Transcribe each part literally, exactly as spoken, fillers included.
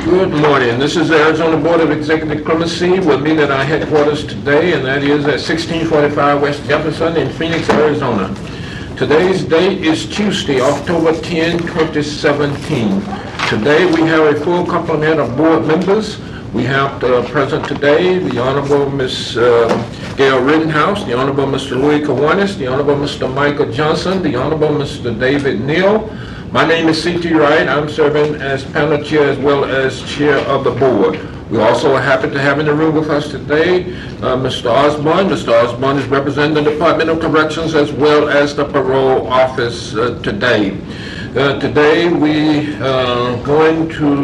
Good morning. This is the Arizona Board of Executive Clemency. We're meeting at our headquarters today, and that is at sixteen forty-five West Jefferson in Phoenix, Arizona. Today's date is Tuesday, October tenth, twenty seventeen. Today we have a full complement of board members. We have uh, present today the Honorable Miz Uh, Gail Rittenhouse, the Honorable Mister Louis Kiwanis, the Honorable Mister Michael Johnson, the Honorable Mister David Neal. My name is C T Wright. I'm serving as panel chair as well as chair of the board. We also are happy to have in the room with us today uh, Mister Osborne. Mister Osborne is representing the Department of Corrections as well as the parole office uh, today. Uh, today we are uh, going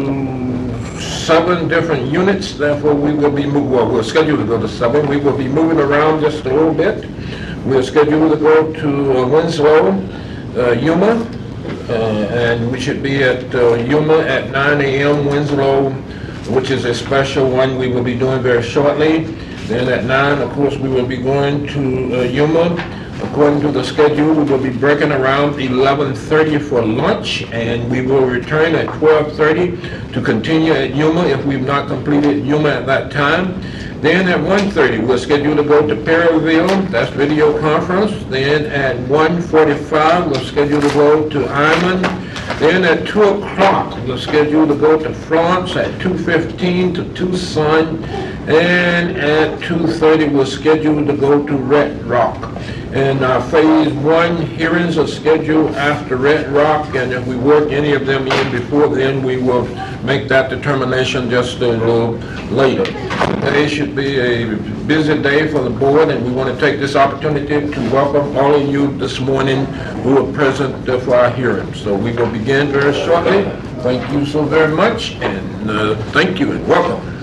to seven different units, therefore we will be moving, well, we're scheduled to go to seven. We will be moving around just a little bit. We're scheduled to go to uh, Winslow, uh, Yuma, uh, and we should be at uh, Yuma at nine A M Winslow, which is a special one we will be doing very shortly. Then at nine, of course, we will be going to uh, Yuma. According to the schedule, we will be breaking around eleven thirty for lunch, and we will return at twelve thirty to continue at Yuma if we've not completed Yuma at that time. Then at one thirty, we're scheduled to go to Perryville, that's video conference. Then at one forty-five, we're scheduled to go to Iman. Then at two o'clock, we're scheduled to go to Florence. At two fifteen to Tucson. And at two thirty, we're scheduled to go to Red Rock. And our phase one hearings are scheduled after Red Rock, and if we work any of them in before then, we will make that determination just a little later. Today should be a busy day for the board, and we want to take this opportunity to welcome all of you this morning who are present uh, for our hearing. So we will begin very shortly. Thank you so very much, and uh, thank you and welcome.